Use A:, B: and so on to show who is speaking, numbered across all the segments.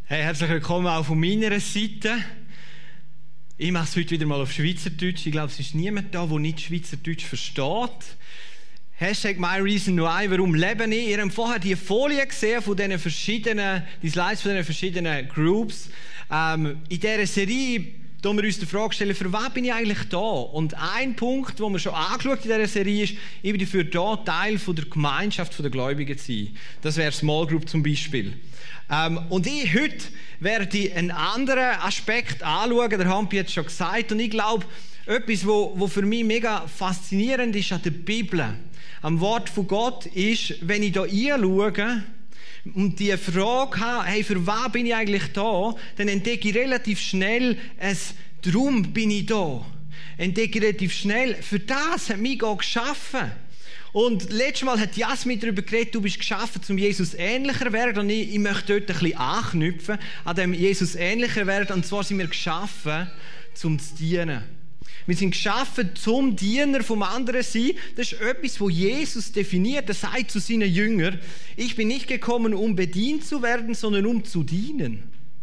A: Hey, herzlich willkommen auch von meiner Seite. Ich mache es heute wieder mal auf Schweizerdeutsch. Ich glaube, es ist niemand da, der nicht Schweizerdeutsch versteht. Hashtag MyReasonWhy. Warum lebe ich? Ihr habt vorher die Folie gesehen von diesen verschiedenen, die Slides von diesen verschiedenen Groups. In dieser Serie stellen wir uns die Frage stellen, für was bin ich eigentlich da? Und ein Punkt, den wir schon angeschaut in dieser Serie ist, ich bin dafür da, Teil von der Gemeinschaft der Gläubigen zu sein. Das wäre Small Group zum Beispiel. Und heute werde ich einen anderen Aspekt anschauen, der Hampi hat es schon gesagt, und ich glaube, etwas, was für mich mega faszinierend ist an der Bibel, am Wort von Gott, ist, wenn ich da reinschaue und die Frage habe, hey, für was bin ich eigentlich da, dann entdecke ich relativ schnell, darum bin ich da. Entdecke ich relativ schnell, für das hat mich Gott geschaffen. Und letztes Mal hat Jasmin darüber geredet, du bist geschaffen, um Jesus ähnlicher zu werden. Und ich möchte dort ein bisschen anknüpfen, an dem Jesus ähnlicher werden. Und zwar sind wir geschaffen, um zu dienen. Wir sind geschaffen, zum Diener vom anderen zu sein. Das ist etwas, was Jesus definiert. Er sagt zu seinen Jüngern, ich bin nicht gekommen, um bedient zu werden, sondern um zu dienen.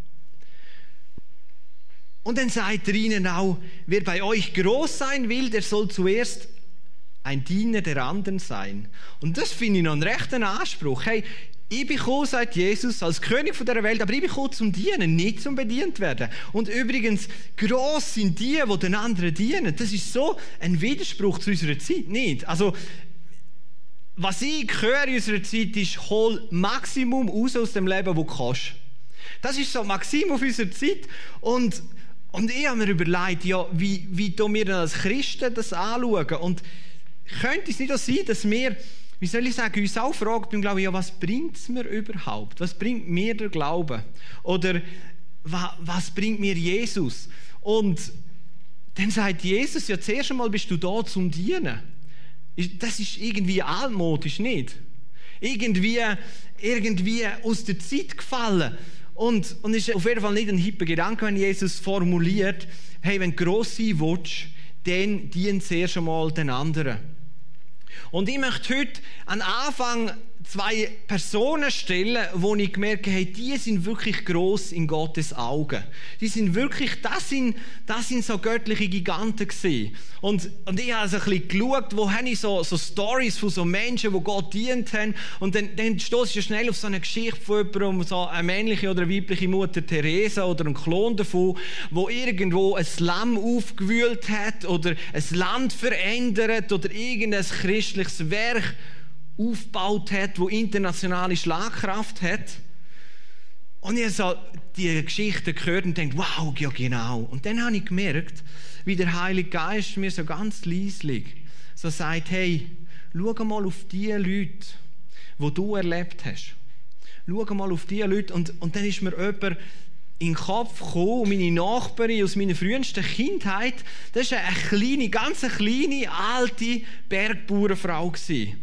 A: Und dann sagt er ihnen auch, wer bei euch groß sein will, der soll zuerst ein Diener der anderen sein. Und das finde ich noch einen rechten Anspruch. Hey, ich bin gekommen, sagt Jesus, als König von dieser Welt, aber ich bin gekommen zum Dienen, nicht zum bedient werden. Und übrigens, gross sind die den anderen dienen. Das ist so ein Widerspruch zu unserer Zeit, nicht? Also, was ich höre in unserer Zeit ist, hol Maximum raus aus dem Leben, das du kannst. Das ist so Maximum auf unserer Zeit. Und ich habe mir überlegt, ja, wie tun wir denn als Christen das anschauen? Und könnte es nicht so sein, dass wir, wie soll ich sagen, uns auch fragen, glaube ich, ja, was bringt es mir überhaupt? Was bringt mir der Glaube? Oder was bringt mir Jesus? Und dann sagt Jesus, ja, zuerst einmal bist du da zum Dienen. Das ist irgendwie altmodisch, nicht? Irgendwie aus der Zeit gefallen. Und es ist auf jeden Fall nicht ein hipper Gedanke, wenn Jesus formuliert, hey, wenn du gross sein willst, dann dien zuerst einmal den anderen. Und ich möchte heute an Anfang zwei Personen stellen, wo ich gemerkt habe, die sind wirklich gross in Gottes Augen. Die sind wirklich, das sind so göttliche Giganten gewesen. Und ich habe also ein bisschen geschaut, wo habe ich so Stories von so Menschen, die Gott dient haben. Und dann stoße ich schnell auf so eine Geschichte von jemandem, um so eine männliche oder weibliche Mutter Teresa oder einen Klon davon, wo irgendwo ein Slum aufgewühlt hat oder ein Land verändert oder irgendein christliches Werk aufgebaut hat, wo internationale Schlagkraft hat. Und ich habe so die Geschichte gehört und dachte, wow, ja genau. Und dann habe ich gemerkt, wie der Heilige Geist mir so ganz leislich so sagt, hey, schau mal auf die Leute, die du erlebt hast. Schau mal auf die Leute. Und dann ist mir jemand in den Kopf gekommen, meine Nachbarin aus meiner frühesten Kindheit, das war eine kleine, ganz kleine, alte Bergbauernfrau gewesen.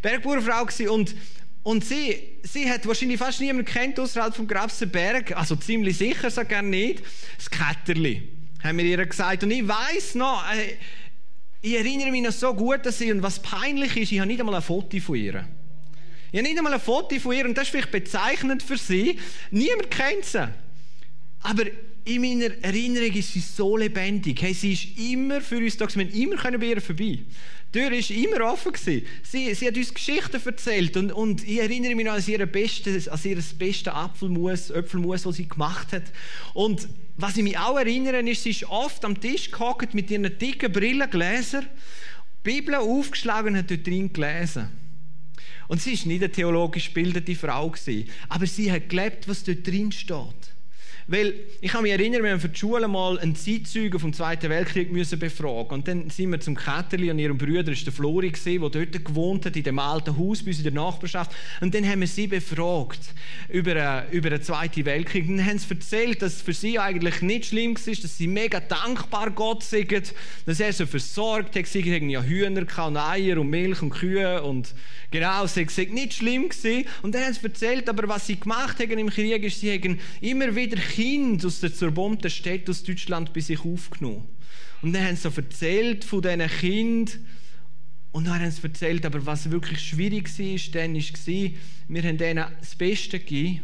A: Und sie hat wahrscheinlich fast niemand kennt außerhalb vom Grabsenberg, also ziemlich sicher, so gerne nicht, das Kätterli, haben wir ihr gesagt. Und ich weiss noch, ich erinnere mich noch so gut, dass sie, und was peinlich ist, ich habe nicht einmal ein Foto von ihr. Und das ist vielleicht bezeichnend für sie. Niemand kennt sie. Aber in meiner Erinnerung ist sie so lebendig. Hey, sie ist immer für uns da. Wir können immer bei ihr vorbei. Die Tür war immer offen. Sie hat uns Geschichten erzählt. Und ich erinnere mich noch an ihr bestes Apfelmus, das sie gemacht hat. Und was ich mich auch erinnere, ist, sie ist oft am Tisch gehockt mit ihren dicken Brillengläsern, die Bibel aufgeschlagen und hat dort drin gelesen. Und sie war nicht eine theologisch gebildete Frau, aber sie hat gelebt, was dort drin steht. Weil, ich kann mich erinnern, wir haben für die Schule mal einen Zeitzeugen vom Zweiten Weltkrieg befragen. Und dann sind wir zum Kätterli und ihrem Bruder, das war der Flori, der dort gewohnt hat, in dem alten Haus bei uns in der Nachbarschaft. Und dann haben wir sie befragt über den Zweiten Weltkrieg. Und dann haben sie erzählt, dass es für sie eigentlich nicht schlimm war, dass sie mega dankbar Gott sind, dass er sie versorgt hat. Sie hatten ja Hühner und Eier und Milch und Kühe. Und genau, es war nicht schlimm gewesen. Und dann haben sie erzählt, aber was sie gemacht haben im Krieg, ist, sie haben immer wieder Kinder aus der zerbombten Städte aus Deutschland bei sich aufgenommen. Und dann haben sie so erzählt von diesen Kindern. Und dann haben sie erzählt, aber was wirklich schwierig war, dann war, wir haben denen das Beste gegeben.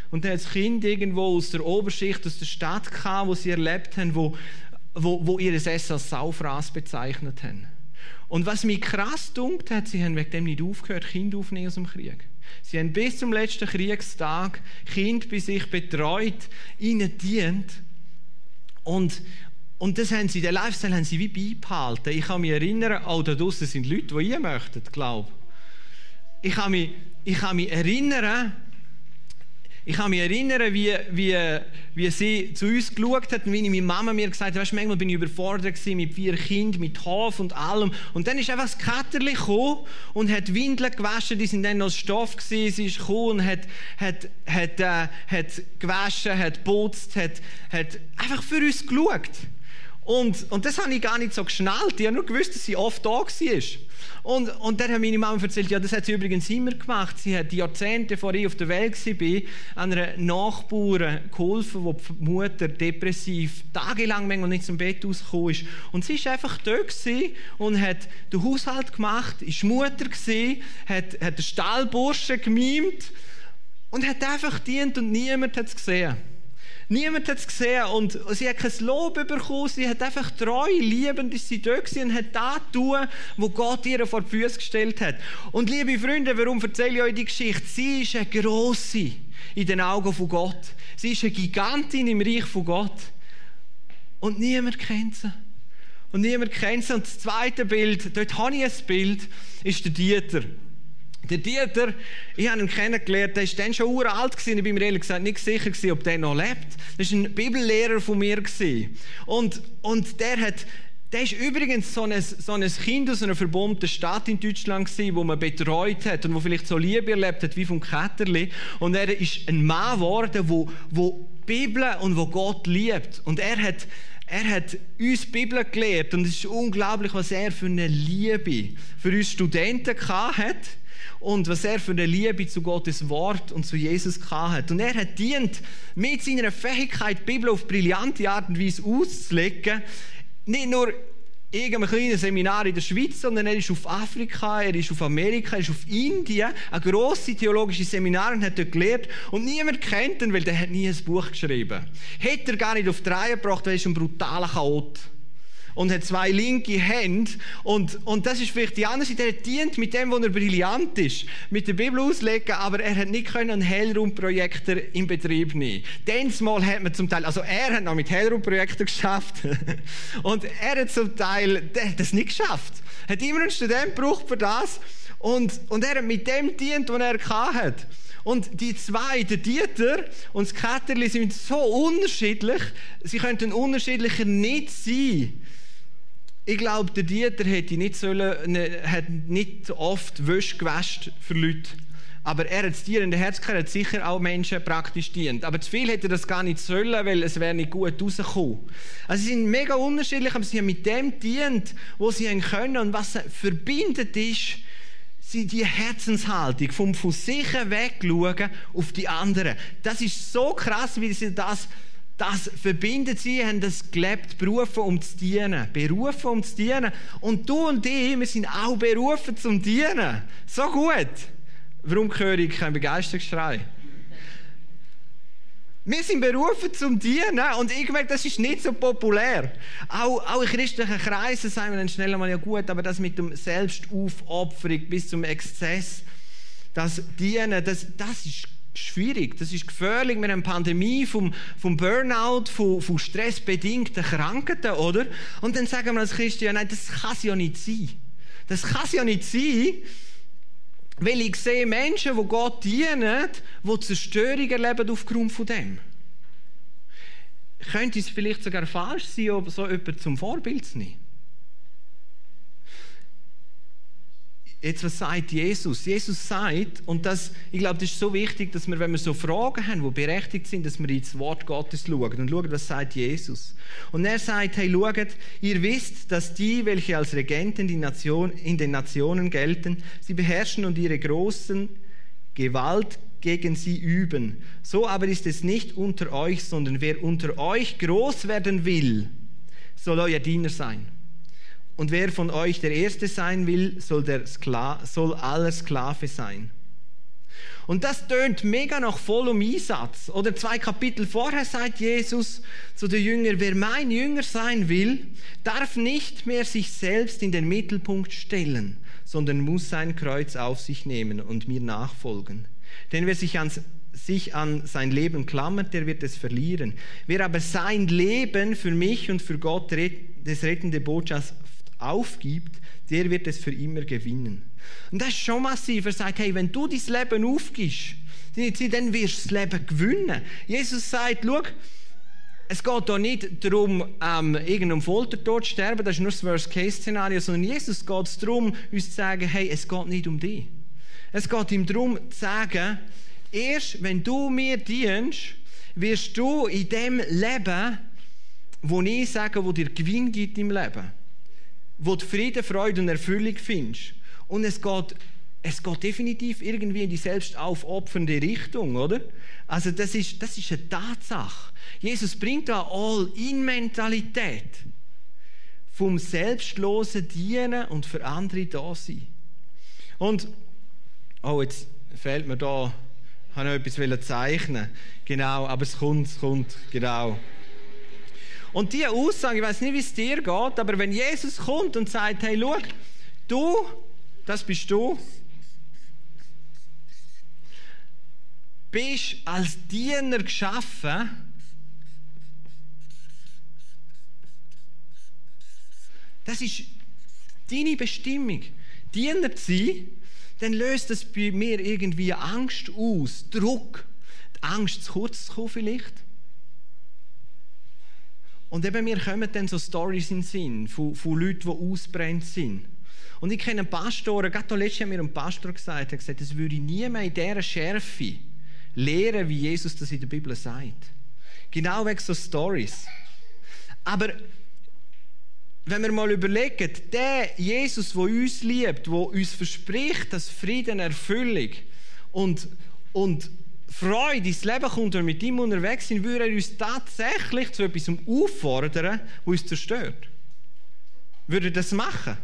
A: Und dann hat das Kind irgendwo aus der Oberschicht, aus der Stadt gehabt, wo sie erlebt haben, wo ihr Essen als Saufraß bezeichnet haben. Und was mich krass dunkt hat, sie haben wegen dem nicht aufgehört, Kinder aufzunehmen aus dem Krieg. Sie haben bis zum letzten Kriegstag Kinder bei sich betreut, ihnen dient. Und das haben sie, den Lifestyle haben sie wie beibehalten. Ich kann mich erinnern, auch da draussen sind Leute, die ihr möchtet, glaube ich. Ich kann mich erinnern, wie sie zu uns geschaut hat und wie meine Mama mir gesagt hat, weißt, manchmal bin ich überfordert gewesen mit 4 Kindern, mit Hof und allem. Und dann ist einfach das Käterli gekommen und hat Windeln gewaschen, die sind dann noch Stoff gewesen. Sie ist gekommen und hat gewaschen, hat geputzt, hat einfach für uns geschaut. Und das habe ich gar nicht so geschnallt. Ich habe nur gewusst, dass sie oft da war. Und dann hat meine Mama erzählt, ja, das hat sie übrigens immer gemacht. Sie hat die Jahrzehnte, bevor ich auf der Welt war, einer Nachbarin geholfen, wo die Mutter depressiv tagelang manchmal nicht zum Bett rausgekommen ist. Und sie war einfach da und hat den Haushalt gemacht, war Mutter gewesen, hat den Stallburschen gemimt und hat einfach gedient und niemand hat es gesehen. Niemand hat es gesehen und sie hat kein Lob bekommen, sie hat einfach treu, liebend ist sie da gewesen und hat das getan, was Gott ihr vor die Füße gestellt hat. Und liebe Freunde, warum erzähle ich euch die Geschichte? Sie ist eine Grosse in den Augen von Gott. Sie ist eine Gigantin im Reich von Gott. Und niemand kennt sie. Und niemand kennt sie. Und das zweite Bild, dort habe ich ein Bild, ist der Dieter. Der Dieter, ich habe ihn kennengelernt, der war dann schon uralt gewesen. Ich bin mir ehrlich gesagt nicht sicher gewesen, ob der noch lebt. Das war ein Bibellehrer von mir gewesen. Und der ist übrigens so ein Kind aus einer verbombten Stadt in Deutschland gewesen, wo man betreut hat und wo vielleicht so Liebe erlebt hat wie vom Käterli. Und er ist ein Mann geworden, wo die Bibel und wo Gott liebt. Und er hat uns die Bibel gelehrt und es ist unglaublich, was er für eine Liebe für uns Studenten hat. Und was er für eine Liebe zu Gottes Wort und zu Jesus hat. Und er hat dient, mit seiner Fähigkeit, die Bibel auf brillante Art und Weise auszulegen, nicht nur irgendeinem kleinen Seminar in der Schweiz, sondern er ist auf Afrika, er ist auf Amerika, er ist auf Indien, ein grosses theologisches Seminar und hat dort gelehrt. Und niemand kennt ihn, weil der hat nie ein Buch geschrieben. Hätte er gar nicht auf die Reihe gebracht, weil er ist ein brutaler Chaot. Und hat 2 linke Hände. Und das ist vielleicht die andere Seite. Er dient mit dem, wo er brillant ist, mit der Bibel auslegen, aber er hat nicht einen Hellraumprojektor in Betrieb nehmen. Mal hat man zum Teil, also er hat noch mit Hellraumprojektor geschafft. Und er hat zum Teil das nicht geschafft. Hat immer einen Student gebraucht für das. Und er hat mit dem dient, was er hatte. Und die 2, der Dieter und das Käterli, sind so unterschiedlich, sie könnten unterschiedlicher nicht sein. Ich glaube, der Dieter hätte nicht oft Wäsche gewaschen für Leute. Aber er hat das Tier in der Herz gehabt, hat sicher auch Menschen praktisch dient. Aber zu viel hätte er das gar nicht sollen, weil es wäre nicht gut rausgekommen. Also sie sind mega unterschiedlich, aber sie haben mit dem dient, was sie können. Und was verbindet ist, die Herzenshaltung, vom von sich wegschauen auf die anderen. Das ist so krass, wie sie das verbindet. Sie haben das gelebt, berufen, um zu dienen. Berufen, um zu dienen. Und du und ich, wir sind auch berufen zum Dienen. So gut. Warum höre ich keinen Begeisterungsschrei? Wir sind berufen zum Dienen und ich merke, das ist nicht so populär. Auch in christlichen Kreisen sagen wir dann schnell einmal, ja gut, aber das mit dem Selbstaufopferung bis zum Exzess, das Dienen, das ist schwierig, das ist gefährlich. Wir haben eine Pandemie vom Burnout, von stressbedingten Krankheiten, oder? Und dann sagen wir als Christen, ja nein, das kann es ja nicht sein. Das kann es ja nicht sein, weil ich sehe Menschen, die Gott dienen, die Zerstörung erleben aufgrund von dem. Könnte es vielleicht sogar falsch sein, ob so jemand zum Vorbild zu nehmen? Jetzt, was sagt Jesus? Jesus sagt, und ich glaube, das ist so wichtig, dass wir, wenn wir so Fragen haben, die berechtigt sind, dass wir ins Wort Gottes schauen und schauen, was sagt Jesus. Und er sagt, hey, schaut, ihr wisst, dass die, welche als Regenten in den Nationen gelten, sie beherrschen und ihre großen Gewalt gegen sie üben. So aber ist es nicht unter euch, sondern wer unter euch groß werden will, soll euer Diener sein. Und wer von euch der Erste sein will, soll aller Sklave sein. Und das tönt mega nach vollem Einsatz. Oder 2 Kapitel vorher sagt Jesus zu den Jüngern, wer mein Jünger sein will, darf nicht mehr sich selbst in den Mittelpunkt stellen, sondern muss sein Kreuz auf sich nehmen und mir nachfolgen. Denn wer sich an sein Leben klammert, der wird es verlieren. Wer aber sein Leben für mich und für Gott das rettende Botschaft aufgibt, der wird es für immer gewinnen. Und das ist schon massiv. Er sagt, hey, wenn du dein Leben aufgibst, dann wirst du das Leben gewinnen. Jesus sagt, schau, es geht hier nicht darum, irgendeinem Foltertod zu sterben, das ist nur das Worst-Case-Szenario, sondern Jesus geht es darum, uns zu sagen, hey, es geht nicht um dich. Es geht ihm darum, zu sagen, erst wenn du mir dienst, wirst du in dem Leben, wo ich sage, wo dir Gewinn gibt im Leben, wo du Frieden, Freude und Erfüllung findest. Und es geht definitiv irgendwie in die selbstaufopfernde Richtung, oder? Also das ist eine Tatsache. Jesus bringt da All-in-Mentalität vom selbstlosen Dienen und für andere da sein. Und, jetzt fehlt mir da, ich habe noch etwas zeichnen. Genau, aber es kommt, genau. Und diese Aussage, ich weiß nicht, wie es dir geht, aber wenn Jesus kommt und sagt, hey, schau, du, das bist du, bist als Diener geschaffen, das ist deine Bestimmung. Diener zu sein, dann löst das bei mir irgendwie Angst aus, Druck, die Angst, zu kurz zu kommen vielleicht. Und eben, mir kommen dann so Storys in den Sinn von Leuten, die ausgebrannt sind. Und ich kenne Pastoren, gerade letztes Jahr hat mir ein Pastor gesagt, er hat gesagt, das würde ich nie mehr in dieser Schärfe lehren, wie Jesus das in der Bibel sagt. Genau wegen so Storys. Aber wenn wir mal überlegen, der Jesus, der uns liebt, der uns verspricht, dass Frieden, Erfüllung und Freude ins Leben kommt, wenn wir mit ihm unterwegs sind, würde er uns tatsächlich zu etwas auffordern, das uns zerstört. Würde er das machen?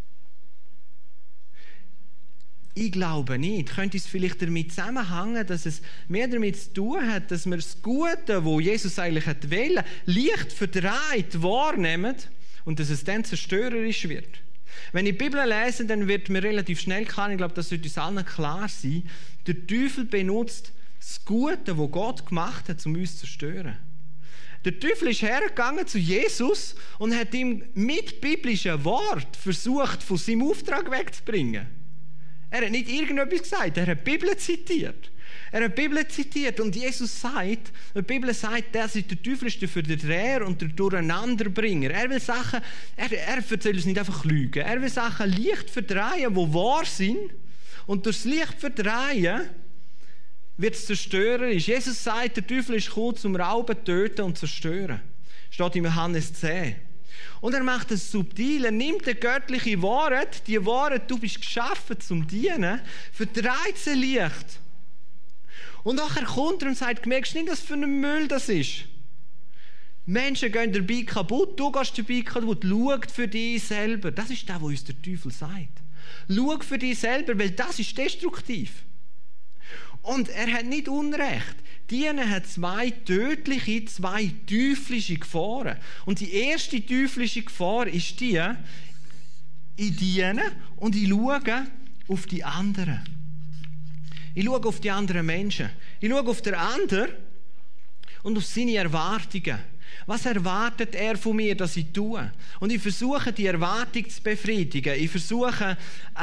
A: Ich glaube nicht. Könnte es vielleicht damit zusammenhängen, dass es mehr damit zu tun hat, dass wir das Gute, das Jesus eigentlich wollte, leicht verdreht wahrnehmen und dass es dann zerstörerisch wird. Wenn ich die Bibel lese, dann wird mir relativ schnell klar, ich glaube, das sollte uns allen klar sein, der Teufel benutzt das Gute, das Gott gemacht hat, um uns zu zerstören. Der Teufel ist hergegangen zu Jesus und hat ihm mit biblischen Worten versucht, von seinem Auftrag wegzubringen. Er hat nicht irgendetwas gesagt, er hat die Bibel zitiert. Und Jesus sagt, die Bibel sagt, der Teufel ist der Verdreher und der Durcheinanderbringer. Er will Sachen, er erzählt uns nicht einfach Lügen. Er will Sachen leicht verdrehen, die wahr sind. Und durch das leicht verdrehen wird es zerstörerisch. Jesus sagt, der Teufel ist gekommen, zum Rauben, Töten und Zerstören. Steht im Johannes 10. Und er macht es subtil. Er nimmt die göttliche Wahrheit, die Wahrheit, du bist geschaffen zum Dienen, verdreht sie leicht. Und nachher kommt er und sagt, merkst du nicht, was für ein Müll das ist? Menschen gehen dabei kaputt, du gehst dabei kaputt. Schau für dich selber. Das ist das, was uns der Teufel sagt. Schau für dich selber, weil das ist destruktiv. Und er hat nicht Unrecht. Dienen hat 2 tödliche, 2 teuflische Gefahren. Und die erste teuflische Gefahr ist die, ich diene und ich schaue auf die anderen. Ich schaue auf die anderen Menschen. Ich schaue auf den anderen und auf seine Erwartungen. Was erwartet er von mir, dass ich tue? Und ich versuche, die Erwartung zu befriedigen. Ich versuche,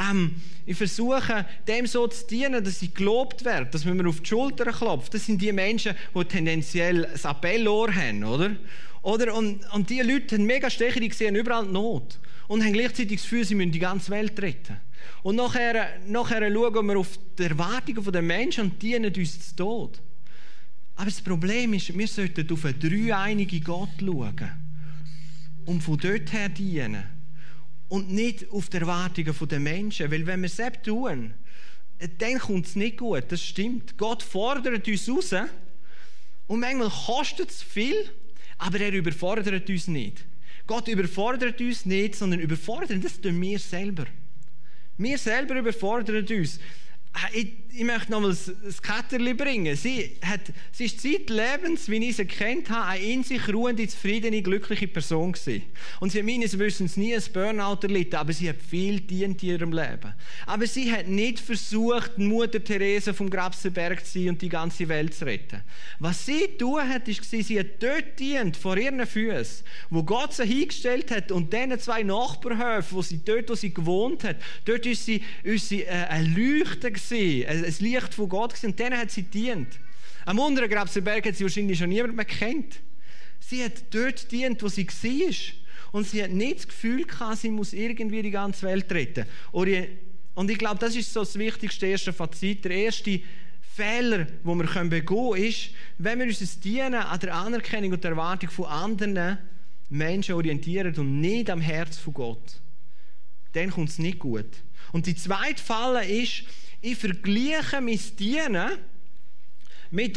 A: dem so zu dienen, dass ich gelobt werde, dass man mir auf die Schulter klopft. Das sind die Menschen, die tendenziell ein Appellohr haben, oder? Und diese Leute haben mega Stecher, die sehen überall die Not. Und haben gleichzeitig das Gefühl, sie müssen die ganze Welt retten. Und nachher schauen wir auf die Erwartungen der Menschen und dienen uns zu Tod. Aber das Problem ist, wir sollten auf einen dreieinigen Gott schauen und von dort her dienen. Und nicht auf die Erwartungen der Menschen. Weil wenn wir es selbst tun, dann kommt es nicht gut. Das stimmt. Gott fordert uns raus und manchmal kostet es viel, aber er überfordert uns nicht. Gott überfordert uns nicht, sondern überfordert, das tun wir selber. Wir selber überfordern uns. Ich möchte noch mal das Ketterli bringen. Sie ist zeitlebens, wie ich sie kennt habe, eine in sich ruhende, zufriedene, glückliche Person gewesen. Und sie hat meines Wissens nie ein Burnout erlitten, aber sie hat viel gedient in ihrem Leben. Aber sie hat nicht versucht, Mutter Teresa vom Grabsenberg zu sein und die ganze Welt zu retten. Was sie tun hat, ist, sie hat dort gedient, vor ihren Füßen, wo Gott sie hingestellt hat, und diesen 2 Nachbarhöfen, wo sie gewohnt hat, dort ist sie ein Leuchten gewesen, ein Licht von Gott gewesen, und denen hat sie gedient. Am unteren Grabsenberg hat sie wahrscheinlich schon niemand mehr gekannt. Sie hat dort gedient, wo sie war. Und sie hat nicht das Gefühl gehabt, sie muss irgendwie die ganze Welt retten. Und ich glaube, das ist so das wichtigste erste Fazit. Der erste Fehler, den wir begehen können, ist, wenn wir uns Dienen an der Anerkennung und der Erwartung von anderen Menschen orientieren und nicht am Herz von Gott. Dann kommt es nicht gut. Und die zweite Falle ist, ich vergleiche mein Dienen mit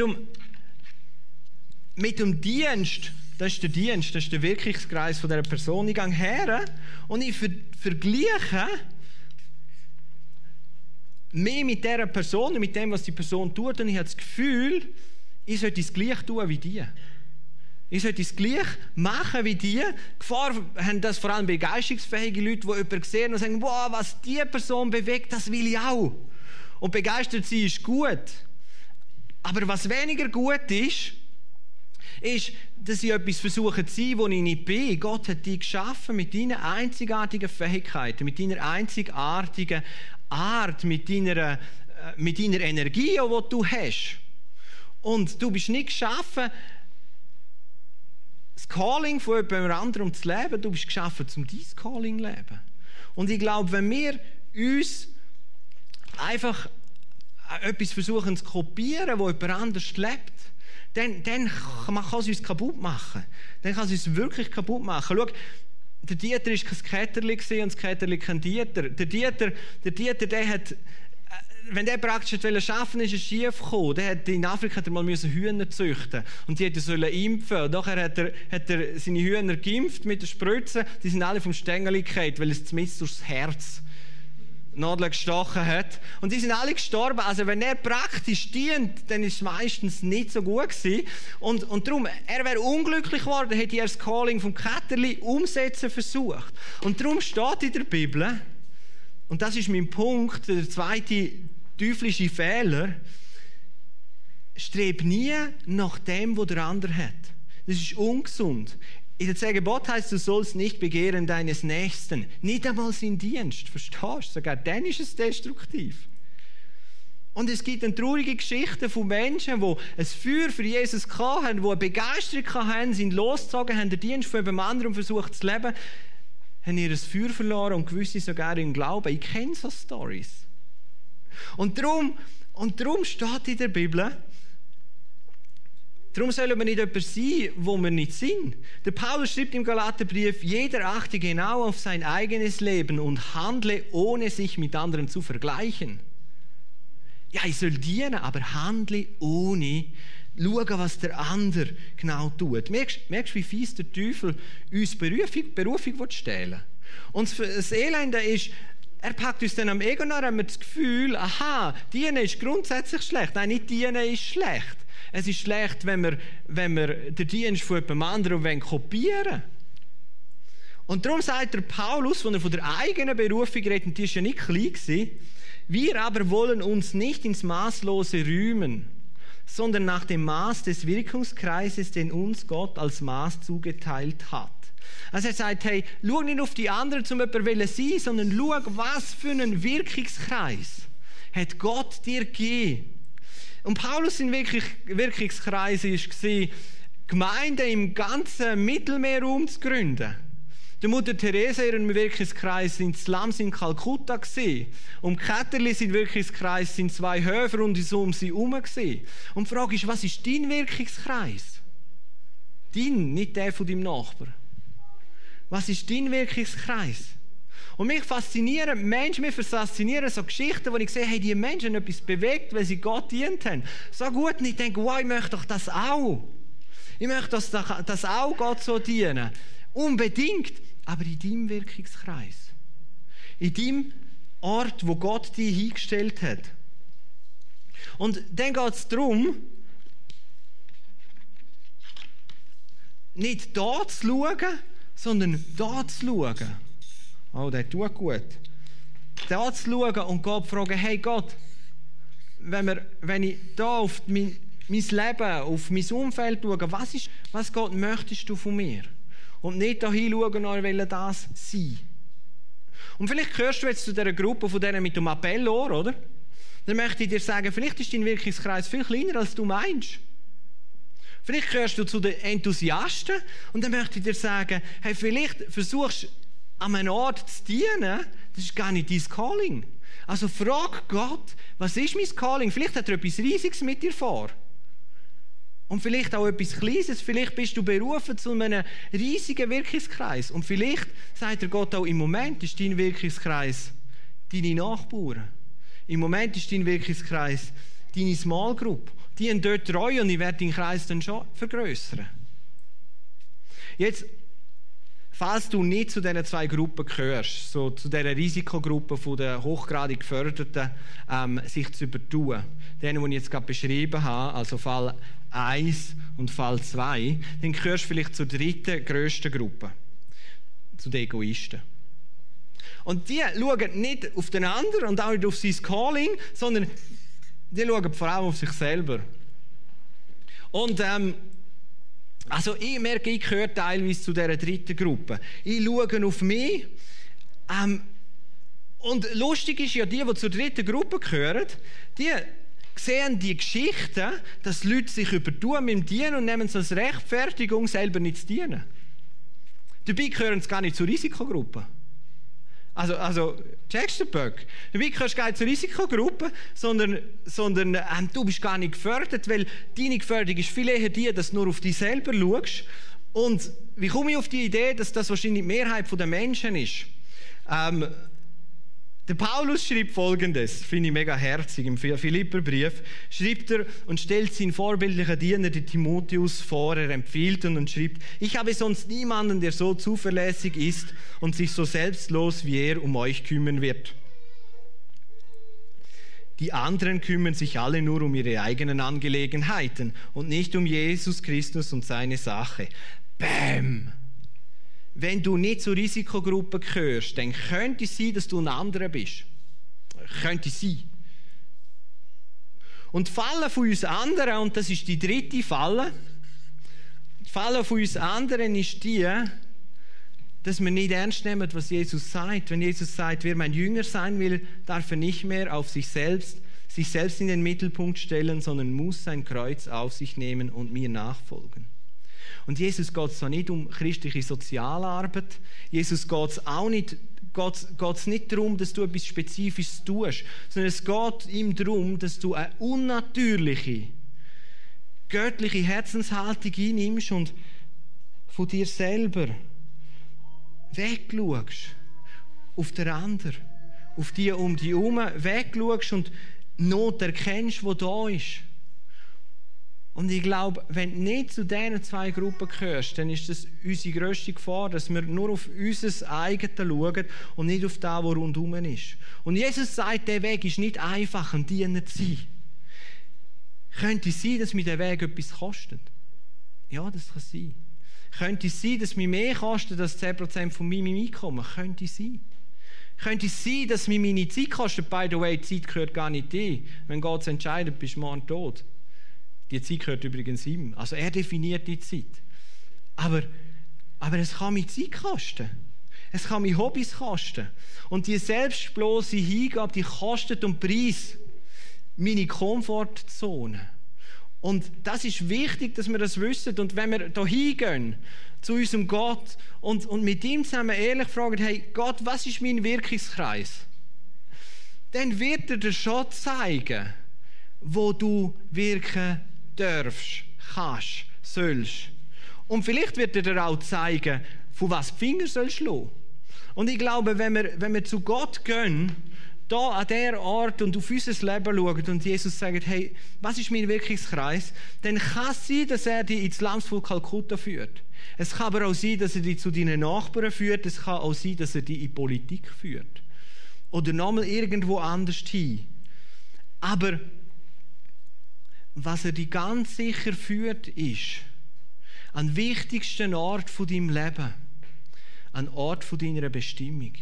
A: dem Dienst. Das ist der Dienst, das ist der Wirkungskreis von dieser Person. Ich gehe her und ich vergleiche mich mit dieser Person, mit dem, was die Person tut, und ich habe das Gefühl, ich sollte es gleich tun wie die. Ich sollte es gleich machen wie die. Gefahr haben das vor allem begeisterungsfähige Leute, die jemanden sehen und sagen, wow, was diese Person bewegt, das will ich auch. Und begeistert sein ist gut. Aber was weniger gut ist, dass ich etwas versuche zu sein, wo ich nicht bin. Gott hat dich geschaffen mit deinen einzigartigen Fähigkeiten, mit deiner einzigartigen Art, mit deiner Energie, die du hast. Und du bist nicht geschaffen, das Calling von jemand anderem zu leben. Du bist geschaffen, um dein Calling zu leben. Und ich glaube, wenn wir uns einfach etwas versuchen zu kopieren, wo jemand anders lebt, dann kann es uns kaputt machen. Dann kann es uns wirklich kaputt machen. Schau, der Dieter war kein Ketterli und das Ketterli kein Dieter. Der Dieter, der hat, wenn der praktisch arbeiten wollte, ist es schief gekommen. In Afrika hat er mal Hühner züchten und die sollen impfen. Und nachher hat er seine Hühner geimpft mit der Spritze. Die sind alle vom Stängel gefallen, weil es zumindest durchs Herz Nadel gestochen hat. Und die sind alle gestorben. Also wenn er praktisch dient, dann ist es meistens nicht so gut gewesen. Und darum, er wäre unglücklich geworden, hätte er das Calling vom Ketterli umsetzen versucht. Und darum steht in der Bibel, und das ist mein Punkt, der zweite teuflische Fehler, streb nie nach dem, was der andere hat. Das ist ungesund. In der 10 Gebote heißt, du sollst nicht begehren deines Nächsten. Nicht einmal sein Dienst. Verstehst du? Sogar dann ist es destruktiv. Und es gibt eine traurige Geschichte von Menschen, die ein Feuer für Jesus hatten, die eine Begeisterung hatten, sind losgezogen, haben den Dienst von jemand anderem versucht zu leben, haben ihr Feuer verloren und gewisse sogar im Glauben. Ich kenne so Storys. Und darum steht in der Bibel, darum sollen wir nicht jemand sein, wo wir nicht sind. Der Paulus schreibt im Galaterbrief, jeder achte genau auf sein eigenes Leben und handle, ohne sich mit anderen zu vergleichen. Ja, ich soll dienen, aber handle ohne schauen, was der andere genau tut. Merkst du, wie fies der Teufel uns Berufung stehlen will? Und das Elende ist, er packt uns dann am Ego nach, haben wir das Gefühl, aha, dienen ist grundsätzlich schlecht. Nein, nicht dienen ist schlecht. Es ist schlecht, wenn wir den Dienst von jemand anderem kopieren wollen. Und darum sagt der Paulus, wenn er von der eigenen Berufung redet, und die war ja nicht klein gewesen, wir aber wollen uns nicht ins Maßlose rühmen, sondern nach dem Maß des Wirkungskreises, den uns Gott als Maß zugeteilt hat. Also er sagt, hey, schau nicht auf die anderen, um jemanden zu sein, sondern schau, was für einen Wirkungskreis hat Gott dir gegeben. Und Paulus in Wirkungskreis war, Gemeinden im ganzen Mittelmeerraum zu gründen. Die Mutter Teresa, ihren Wirkungskreis in Slums in Kalkutta gewesen. Und Ketterli, sein Wirkungskreis sind 2 Höfe um sie herum gewesen. Und die Frage ist, was ist dein Wirkungskreis? Dein, nicht der von deinem Nachbar. Was ist dein Wirkungskreis? Und mich faszinieren Menschen, so Geschichten, wo ich sehe, hey, die Menschen haben etwas bewegt, weil sie Gott dient haben. So gut, und ich denke, wow, ich möchte doch das auch. Ich möchte das auch Gott so dienen. Unbedingt, aber in deinem Wirkungskreis. In deinem Ort, wo Gott dich hingestellt hat. Und dann geht es darum, nicht da zu schauen, sondern da zu schauen. Oh, der tut gut. Da zu schauen und Gott fragen, hey Gott, wenn ich da auf mein Leben, auf mein Umfeld schaue, was Gott möchtest du von mir? Und nicht da hinschauen, will das sein. Und vielleicht gehörst du jetzt zu dieser Gruppe von denen mit dem Appellohr, oder? Dann möchte ich dir sagen, vielleicht ist dein Wirkungskreis viel kleiner, als du meinst. Vielleicht gehörst du zu den Enthusiasten und dann möchte ich dir sagen, hey, vielleicht versuchst du an einem Ort zu dienen, das ist gar nicht dein Calling. Also frag Gott, was ist mein Calling? Vielleicht hat er etwas Riesiges mit dir vor. Und vielleicht auch etwas Kleines. Vielleicht bist du berufen zu einem riesigen Wirkungskreis. Und vielleicht sagt der Gott auch, im Moment ist dein Wirkungskreis deine Nachbarn. Im Moment ist dein Wirkungskreis deine Small Group. Die sind dort treu und ich werde deinen Kreis dann schon vergrössern. Jetzt, falls du nicht zu diesen 2 Gruppen gehörst, so zu dieser Risikogruppe von den hochgradig Geförderten, sich zu übertun, denen, die ich jetzt gerade beschrieben habe, also Fall 1 und Fall 2, dann gehörst du vielleicht zur 3. grössten Gruppe, zu den Egoisten. Und die schauen nicht auf den anderen und auch nicht auf sein Calling, sondern die schauen vor allem auf sich selber. Und also ich merke, ich gehöre teilweise zu dieser 3. Gruppe. Ich schaue auf mich. Und lustig ist ja, die zur 3. Gruppe gehören, die sehen die Geschichten, dass Leute sich übertun mit dem Dienen und nehmen es als Rechtfertigung, selber nicht zu dienen. Dabei gehören sie gar nicht zur Risikogruppe. Also checkst du den Böck? Dabei gehörst du gar nicht zur Risikogruppe, sondern du bist gar nicht gefördert, weil deine Geförderung ist viel eher die, dass du nur auf dich selber schaust. Und wie komme ich auf die Idee, dass das wahrscheinlich die Mehrheit der Menschen ist? Der Paulus schreibt Folgendes, finde ich mega herzig, im Philipperbrief schreibt er und stellt seinen vorbildlichen Diener, den Timotheus, vor, er empfiehlt ihn und schreibt, ich habe sonst niemanden, der so zuverlässig ist und sich so selbstlos wie er um euch kümmern wird. Die anderen kümmern sich alle nur um ihre eigenen Angelegenheiten und nicht um Jesus Christus und seine Sache. Bäm! Wenn du nicht zur Risikogruppe gehörst, dann könnte es sein, dass du ein anderer bist. Könnte sein. Und die Falle von uns anderen, und das ist die 3. Falle, die Falle von uns anderen ist die, dass wir nicht ernst nehmen, was Jesus sagt. Wenn Jesus sagt, wer mein Jünger sein will, darf er nicht mehr auf sich selbst in den Mittelpunkt stellen, sondern muss sein Kreuz auf sich nehmen und mir nachfolgen. Und Jesus geht es zwar nicht um christliche Sozialarbeit, Jesus geht es auch nicht, geht's nicht darum, dass du etwas Spezifisches tust, sondern es geht ihm darum, dass du eine unnatürliche, göttliche Herzenshaltung einnimmst und von dir selber wegschaust, auf den anderen, auf die um dich herum wegschaust und Not erkennst, die da ist. Und ich glaube, wenn du nicht zu diesen 2 Gruppen gehörst, dann ist das unsere grösste Gefahr, dass wir nur auf unser Eigenes schauen und nicht auf das, was rundherum ist. Und Jesus sagt, der Weg ist nicht einfach, ein Diener zu sein. Könnte es sein, dass mir der Weg etwas kostet? Ja, das kann sein. Könnte es sein, dass mir mehr kostet als 10% von meinem Einkommen? Könnte es sein. Könnte es sein, dass mir meine Zeit kostet? By the way, die Zeit gehört gar nicht dir. Wenn Gott entscheidet, bist du morgen tot. Die Zeit gehört übrigens ihm. Also er definiert die Zeit. Aber es kann mich Zeit kosten. Es kann mich Hobbys kosten. Und die selbstbloße Hingabe, die kostet und Preis meine Komfortzone. Und das ist wichtig, dass wir das wissen. Und wenn wir da hingehen zu unserem Gott und mit ihm zusammen ehrlich fragen, hey Gott, was ist mein Wirkungskreis? Dann wird er dir schon zeigen, wo du wirken darfst, kannst, sollst. Und vielleicht wird er dir auch zeigen, von was die Finger sollst du lassen. Und ich glaube, wenn wir zu Gott gehen, da an dieser Art und auf unser Leben schauen und Jesus sagt, hey, was ist mein Wirkungskreis? Dann kann es sein, dass er dich ins Land von Kalkutta führt. Es kann aber auch sein, dass er dich zu deinen Nachbarn führt. Es kann auch sein, dass er dich in die Politik führt. Oder nochmal irgendwo anders hin. Aber was er dich ganz sicher führt, ist an den wichtigsten Ort von deinem Leben, an den Ort von deiner Bestimmung.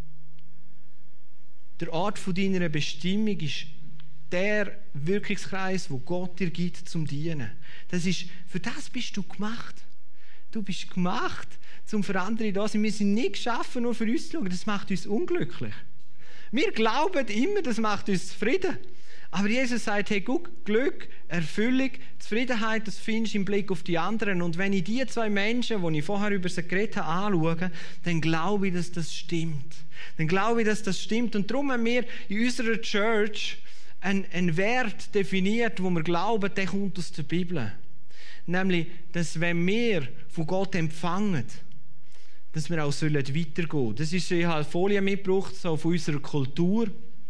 A: Der Ort von deiner Bestimmung ist der Wirkungskreis, wo Gott dir gibt zum Dienen. Für das bist du gemacht. Du bist gemacht, um für andere da zu sein. Wir sind nicht geschaffen, nur für uns zu schauen. Das macht uns unglücklich. Wir glauben immer, das macht uns zufrieden. Aber Jesus sagt, hey, guck, Glück, Erfüllung, Zufriedenheit, das findest du im Blick auf die anderen. Und wenn ich die zwei Menschen, die ich vorher über sie geredet habe, anschaue, dann glaube ich, dass das stimmt. Dann glaube ich, dass das stimmt. Und darum haben wir in unserer Church einen Wert definiert, wo wir glauben, der kommt aus der Bibel. Nämlich, dass wenn wir von Gott empfangen, dass wir auch weitergehen sollen. Das ist, ich habe Folie mitgebracht, so von unserer Kultur.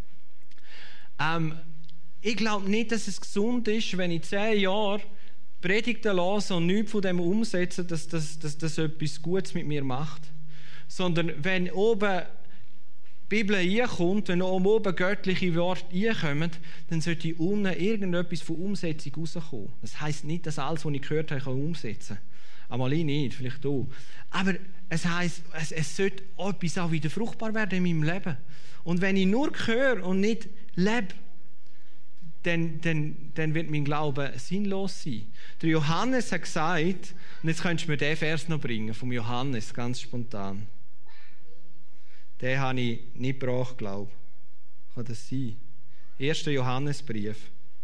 A: Ich glaube nicht, dass es gesund ist, wenn ich 10 Jahre Predigten höre und nichts von dem umsetze, dass das etwas Gutes mit mir macht. Sondern wenn oben die Bibel reinkommt, wenn oben göttliche Worte reinkommen, dann sollte unten irgendetwas von Umsetzung rauskommen. Das heisst nicht, dass alles, was ich gehört habe, ich umsetzen kann. Einmal ich nicht, vielleicht du. Aber es heisst, es sollte etwas auch wieder fruchtbar werden in meinem Leben. Und wenn ich nur höre und nicht lebe, dann wird mein Glaube sinnlos sein. Der Johannes hat gesagt, und jetzt könntest du mir den Vers noch bringen, vom Johannes, ganz spontan. Den habe ich nicht gebracht, glaube ich. Kann das sein? 1. Johannesbrief.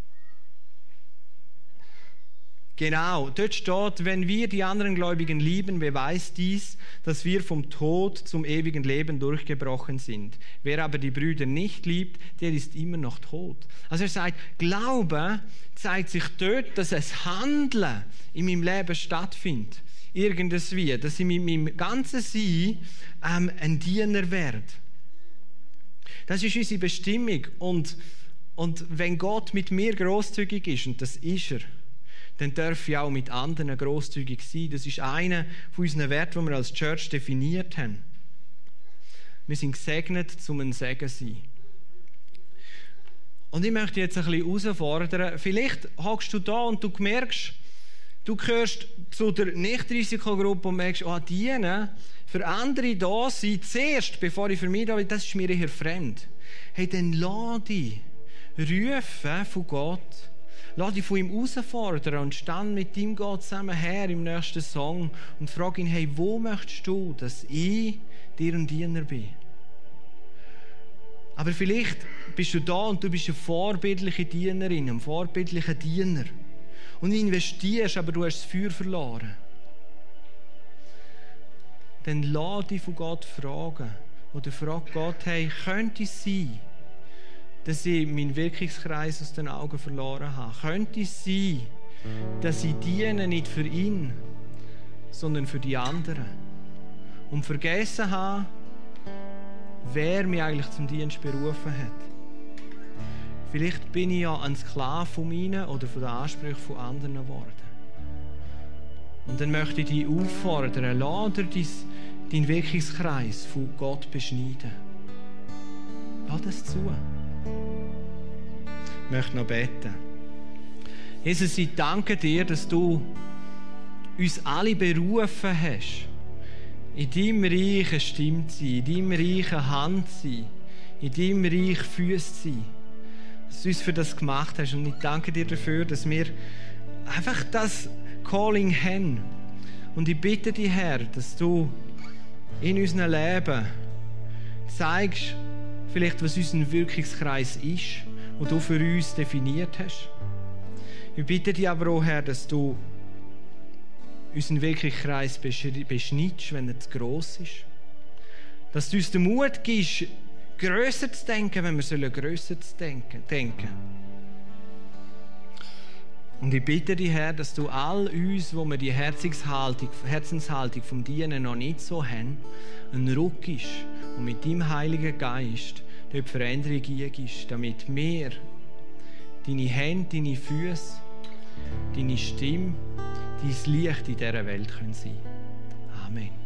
A: Genau, dort steht, wenn wir die anderen Gläubigen lieben, beweist dies, dass wir vom Tod zum ewigen Leben durchgebrochen sind. Wer aber die Brüder nicht liebt, der ist immer noch tot. Also er sagt, Glaube zeigt sich dort, dass es Handeln in meinem Leben stattfindet. Irgendwie, dass ich mit meinem ganzen Sein ein Diener werde. Das ist unsere Bestimmung. Und wenn Gott mit mir grosszügig ist, und das ist er, dann darf ich auch mit anderen grosszügig sein. Das ist einer von unseren Werten, die wir als Church definiert haben. Wir sind gesegnet, um ein Segen zu sein. Und ich möchte jetzt ein bisschen herausfordern. Vielleicht hockst du da und du merkst, du gehörst zu der Nicht-Risikogruppe und merkst, dienen, für andere da sein, zuerst, bevor ich für mich da bin, das ist mir eher fremd. Hey, dann lass dich rufen von Gott. Lass dich von ihm herausfordern und stand mit deinem Gott zusammen her im nächsten Song und frag ihn, hey, wo möchtest du, dass ich dir ein Diener bin? Aber vielleicht bist du da und du bist eine vorbildliche Dienerin, ein vorbildlicher Diener. Und investierst, aber du hast das Feuer verloren. Dann lass dich von Gott fragen. Oder frag Gott, hey, könnte es sein, dass ich meinen Wirkungskreis aus den Augen verloren habe? Könnte es sein, dass ich diene nicht für ihn, sondern für die anderen? Und vergessen habe, wer mich eigentlich zum Dienst berufen hat. Vielleicht bin ich ja ein Sklave von meinen oder von den Ansprüchen von anderen geworden. Und dann möchte ich dich auffordern, lass dir deinen Wirkungskreis von Gott beschneiden. Lass das zu. Ich möchte noch beten. Jesus, ich danke dir, dass du uns alle berufen hast, in deinem Reich eine Stimme zu sein, in deinem Reich eine Hand zu sein, in deinem Reich Füße zu sein. Dass du uns für das gemacht hast. Und ich danke dir dafür, dass wir einfach das Calling haben. Und ich bitte dich, Herr, dass du in unserem Leben zeigst, vielleicht, was unser Wirkungskreis ist, den du für uns definiert hast. Ich bitte dich aber auch, Herr, dass du unseren Wirkungskreis beschneidest, wenn er zu gross ist. Dass du uns den Mut gibst, grösser zu denken, wenn wir grösser zu denken. Und ich bitte dich, Herr, dass du all uns, wo wir die Herzenshaltung vom Dienen noch nicht so haben, einen Ruck ist und mit deinem Heiligen Geist dort Veränderung eingibst, damit wir deine Hände, deine Füße, deine Stimme, dein Licht in dieser Welt sein können. Amen.